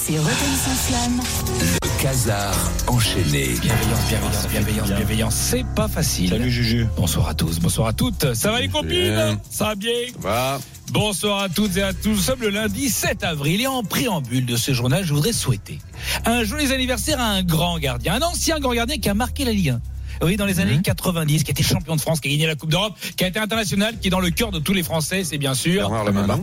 RMC Rotten sans flamme. Le Casar enchaîné. Bienveillance. C'est pas facile. Salut Juju. Bonsoir à tous, bonsoir à toutes. Ça va les copines ? Ça va bien ? Va. Bonsoir à toutes et à tous. Nous sommes le lundi 7 avril et en préambule de ce journal, je voudrais souhaiter un joyeux anniversaire à un grand gardien, un ancien grand gardien qui a marqué la Ligue 1. Oui, dans les années 90, qui a été champion de France, qui a gagné la Coupe d'Europe, qui a été international, qui est dans le cœur de tous les Français, c'est bien sûr Bernard Lama.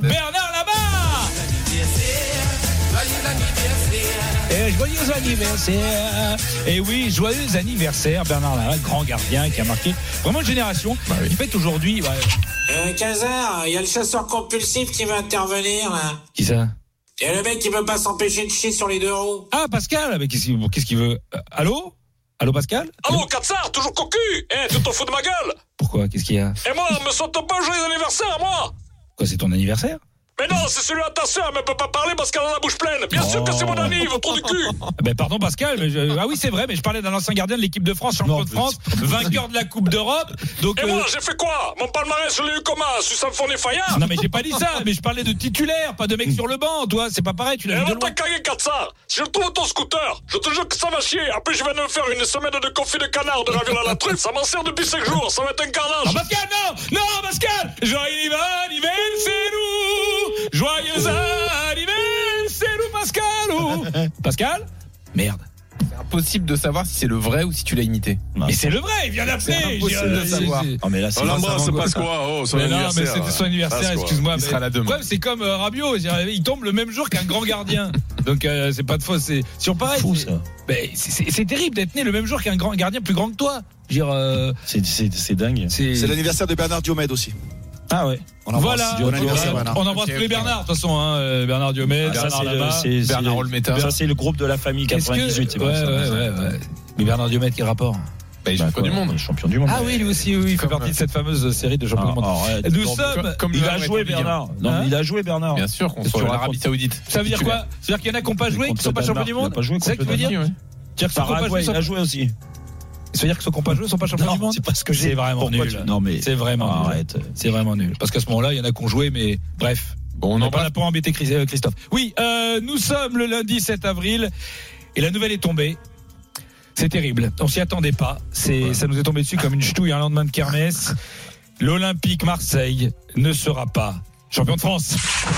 Et joyeux anniversaire. Et oui, joyeux anniversaire Bernard Lama, grand gardien qui a marqué vraiment une génération. Il fête aujourd'hui. Casar, il y a le chasseur compulsif qui va intervenir là. Qui ça ? Il y a le mec qui veut pas s'empêcher de chier sur les deux roues. Ah, Pascal, mais qu'est-ce qu'il veut ? Allô Pascal ? Allô, Katsar, toujours cocu. Tu te fous de ma gueule. Pourquoi ? Qu'est-ce qu'il y a ? Et moi, me souhaite pas un joyeux anniversaire, moi. Quoi, c'est ton anniversaire ? Mais non, c'est celui de ta sœur, elle ne peut pas parler parce qu'elle a la bouche pleine. Bien sûr que c'est mon anniv, trou du cul. Ben pardon Pascal, ah oui c'est vrai, mais je parlais d'un ancien gardien de l'équipe de France, champion de France, vainqueur de la Coupe d'Europe. Donc, et moi, j'ai fait quoi ? Mon palmarès, je l'ai eu comment ? Sous Symphonie Fayard ? Non mais j'ai pas dit ça, mais je parlais de titulaire, pas de mec sur le banc, toi, c'est pas pareil, tu l'as et vu de alors loin. t'as cagué, Katsar. Si je trouve ton scooter, je te jure que ça va chier. Après, je viens de me faire une semaine de confit de canard de raviola à la truffe. Ça m'en sert depuis 5 jours, ça va être un carnage. Ah Pascal, non Pascal, joyeux anniversaire, joyeux anniversaire Pascal. Merde. C'est impossible de savoir si c'est le vrai ou si tu l'as imité. Mais c'est le vrai, il vient d'appeler. C'est impossible de savoir. Non mais là c'est On l'embrasse, passe quoi ? Oh, son Mais non, anniversaire. mais c'était son anniversaire, excuse-moi. Il sera là demain. Le problème, c'est comme Rabiot, il tombe le même jour qu'un grand gardien. Donc c'est pas de fausse, c'est sur pareil. fou ça. Ben, c'est terrible d'être né le même jour qu'un grand gardien plus grand que toi. Je veux dire, C'est dingue. C'est l'anniversaire de Bernard Diomède aussi. Ah ouais. Voilà, Bon anniversaire, Bernard. on embrasse tous les Bernard, de toute façon, Bernard Diomède, Ça, Bernard Lama. Bernard Olmeta. Ça c'est le groupe de la famille 98, c'est pas ça. Ouais. Mais Bernard Diomède, quel rapport ? Champion du monde. Champion du monde. Ah oui, lui aussi, oui, il fait partie de cette fameuse série de champions du monde. Nous sommes. Comme Il le a joué Bernard. Non, mais il a joué Bernard. Bien sûr, contre l'Arabie Saoudite. Ça veut dire quoi ? Ça veut dire qu'il y en a qui n'ont pas joué, qui ne sont pas champions du monde ? C'est ça que tu veux dire ? Dire que Paraguay, il a joué aussi. Ça veut dire que ceux qui n'ont pas joué ne sont pas champions du monde ? C'est parce que C'est vraiment nul. Non mais C'est vraiment nul. arrête. C'est vraiment nul. Parce qu'à ce moment-là, il y en a qui ont joué, mais bref. Bon, On n'a pas embêté Christophe. Oui, nous sommes le lundi 7 avril et la nouvelle est tombée. C'est terrible. On s'y attendait pas. Ça nous est tombé dessus comme une ch'touille un lendemain de kermesse. L'Olympique Marseille ne sera pas champion de France.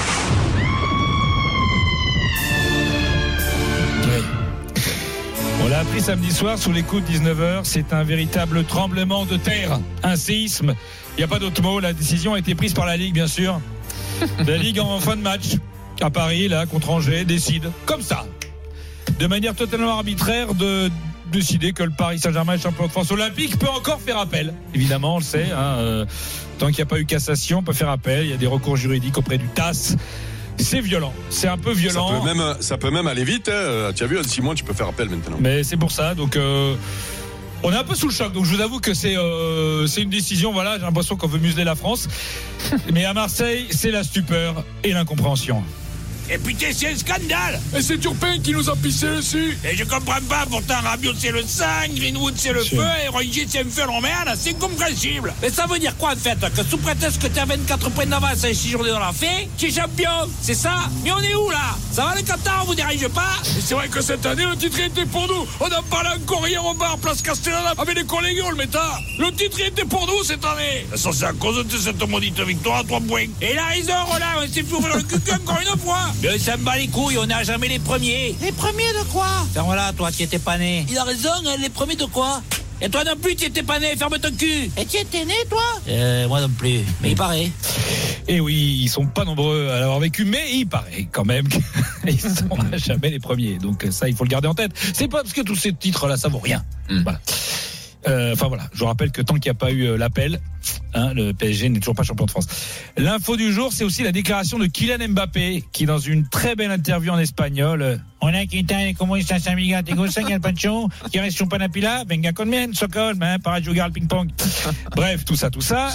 Oui. On l'a appris samedi soir sous les coups de 19h. C'est un véritable tremblement de terre, un séisme. Il n'y a pas d'autre mot. La décision a été prise par la Ligue, bien sûr. La Ligue en fin de match à Paris, là, contre Angers, décide comme ça, de manière totalement arbitraire, de décider que le Paris Saint-Germain est champion de France. Olympique peut encore faire appel, évidemment, on le sait. Tant qu'il n'y a pas eu cassation, on peut faire appel. Il y a des recours juridiques auprès du TAS. C'est violent, c'est un peu violent. Ça peut même aller vite. Hein. Tu as vu, en 6 mois, tu peux faire appel maintenant. Mais c'est pour ça, donc on est un peu sous le choc. Donc je vous avoue que c'est une décision, voilà, j'ai l'impression qu'on veut museler la France. Mais à Marseille, c'est la stupeur et l'incompréhension. Et putain, c'est un scandale! Et c'est Turpin qui nous a pissé dessus! Et je comprends pas, pourtant Rabiot c'est le sang, Greenwood c'est le feu, et Rongier c'est un phénomène, c'est incompréhensible! Mais ça veut dire quoi en fait? Que sous prétexte que t'as 24 points d'avance à 6 journées dans la fée, tu es champion! C'est ça? Mais on est où là? Ça va le Qatar, on vous dérange pas? Et c'est vrai que cette année, le titre était pour nous! On en parlait encore hier au bar, place Castellana, avec les collègues, on le mettait! Le titre était pour nous cette année! Ça c'est à cause de cette maudite victoire à 3 points! Et il a raison, Roland, on s'est fait ouvrir le cul encore une fois! Mais ça me bat les couilles, on n'a jamais les premiers. Les premiers de quoi? Ferme voilà, toi, tu étais pas né. Il a raison, les premiers de quoi? Et toi non plus, tu étais pas né, ferme ton cul. Et tu étais né, toi? Moi non plus, mais il paraît. Et oui, ils sont pas nombreux à l'avoir vécu, mais il paraît quand même qu'ils sont jamais les premiers. Donc ça, il faut le garder en tête. C'est pas parce que tous ces titres-là, ça vaut rien. Voilà. Enfin voilà, je vous rappelle que tant qu'il n'y a pas eu l'appel, le PSG n'est toujours pas champion de France. L'info du jour, c'est aussi la déclaration de Kylian Mbappé, qui dans une très belle interview en espagnol, hola, ¿qué tal? ¿Cómo estás, amiga? ¿Te gusta el pancho? ¿Quieres chupar una pila? Venga conmigo, Stockholm, para jugar al ping-pong. Bref, tout ça.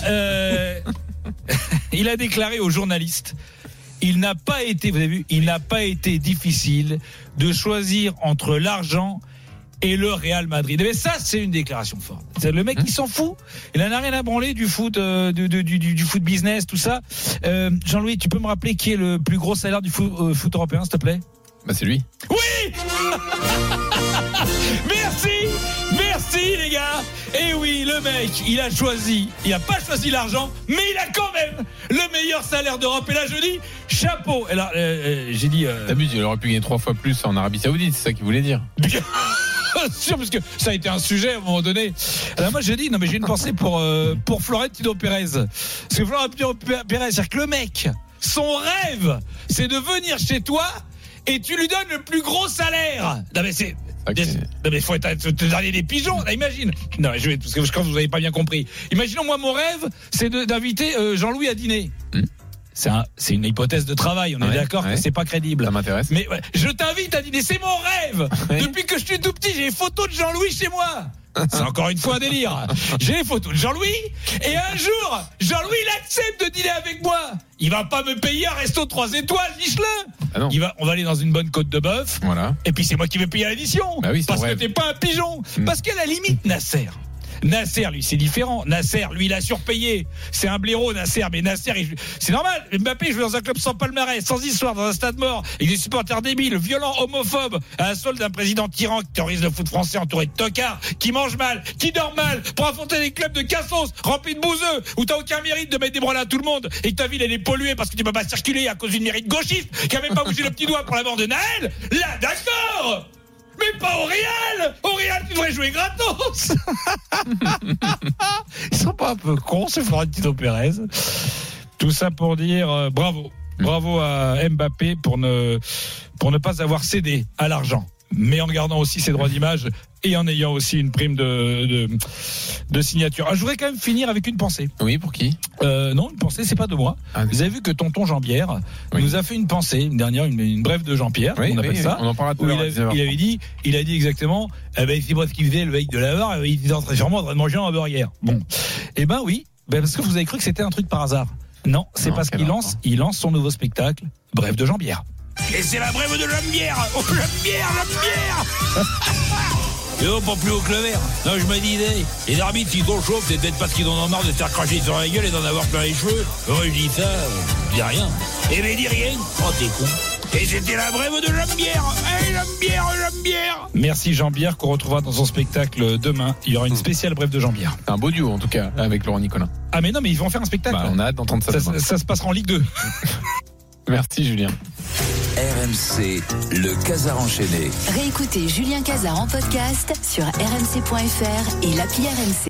Il a déclaré aux journalistes, il n'a pas été difficile de choisir entre l'argent et le Real Madrid. Mais ça, c'est une déclaration forte. C'est le mec qui s'en fout. Il en a rien à branler du foot, du foot business, tout ça. Jean-Louis, tu peux me rappeler qui est le plus gros salaire du foot européen, s'il te plaît? Bah c'est lui. Oui. Merci les gars. Et oui, le mec, il a pas choisi l'argent, mais il a quand même le meilleur salaire d'Europe. Et là je dis chapeau. Et là j'ai dit T'abuses, il aurait pu gagner 3 fois plus en Arabie Saoudite, c'est ça qu'il voulait dire. sûr, parce que ça a été un sujet à un moment donné. Alors moi j'ai dit, non mais j'ai une pensée pour Florentino Pérez. Parce que Florentino Pérez, c'est-à-dire que le mec, son rêve, c'est de venir chez toi et tu lui donnes le plus gros salaire. Non mais c'est... Okay. Non mais faut être te dernier des pigeons. Là, imagine. Non, parce que je crois que vous n'avez pas bien compris. Imaginons, moi mon rêve, c'est d'inviter Jean-Louis à dîner. C'est une hypothèse de travail, on est d'accord que c'est pas crédible. Ça m'intéresse. Mais je t'invite à dîner, c'est mon rêve. Depuis que je suis tout petit, j'ai les photos de Jean-Louis chez moi. C'est encore une fois un délire. J'ai les photos de Jean-Louis et un jour, Jean-Louis il accepte de dîner avec moi. Il va pas me payer un resto 3 étoiles, Michelin. Ah non. On va aller dans une bonne côte de bœuf. Voilà. Et puis c'est moi qui vais payer l'addition. Bah oui, parce que t'es pas un pigeon. Parce qu'à la limite, Nasser, lui, c'est différent. Nasser, lui, il a surpayé. C'est un blaireau, Nasser. Mais Nasser, c'est normal. Mbappé joue dans un club sans palmarès, sans histoire, dans un stade mort, avec des supporters débiles, violents, homophobes, à la solde d'un président tyran qui terrorise le foot français entouré de tocards, qui mange mal, qui dort mal, pour affronter des clubs de cassos remplis de bouseux, où t'as aucun mérite de mettre des branles à tout le monde, et que ta ville, elle est polluée parce que tu peux pas circuler à cause d'une mérite gauchiste, qui a même pas bougé le petit doigt pour la mort de Naël. Là, d'accord! Mais pas au Real! Au Real, tu devrais jouer gratos! Ils sont pas un peu cons, ce Florentino Pérez. Tout ça pour dire bravo. Bravo à Mbappé pour ne pas avoir cédé à l'argent, mais en gardant aussi ses droits d'image et en ayant aussi une prime de signature. Je voudrais quand même finir avec une pensée. Oui, pour qui? Non, une pensée, c'est pas de moi. Vous avez vu que tonton Jean-Pierre nous a fait une pensée, une brève de Jean-Pierre, on appelle ça. On en parlera tout à l'heure. Il a dit exactement, c'est pas ce qu'il faisait le mec de la barre, il était sûrement en train de manger un hamburger. Bon. Eh ben oui, parce que vous avez cru que c'était un truc par hasard. Non, c'est parce qu'il lance son nouveau spectacle, Brève de Jean-Pierre. Et c'est la brève de Jean-Pierre. Oh, Jean-Pierre. Et hop, pas plus haut que le verre. Non, je me disais, les arbitres, s'ils sont chauds, c'est peut-être parce qu'ils en ont marre de se faire cracher sur la gueule et d'en avoir plein les cheveux. Moi, je dis ça, je dis rien. Eh ben, dis rien. Oh, t'es con. Et c'était la brève de Jean-Pierre. Hey, Jean-Pierre. Merci Jean-Pierre, qu'on retrouvera dans son spectacle demain. Il y aura une spéciale brève de Jean-Pierre. C'est un beau duo, en tout cas, avec Laurent Nicolin. Ah, mais non, mais ils vont faire un spectacle. On a hâte d'entendre ça. Ça se passera en Ligue 2. Merci Julien. RMC, le Casar enchaîné. Réécoutez Julien Casar en podcast sur rmc.fr et l'appli RMC.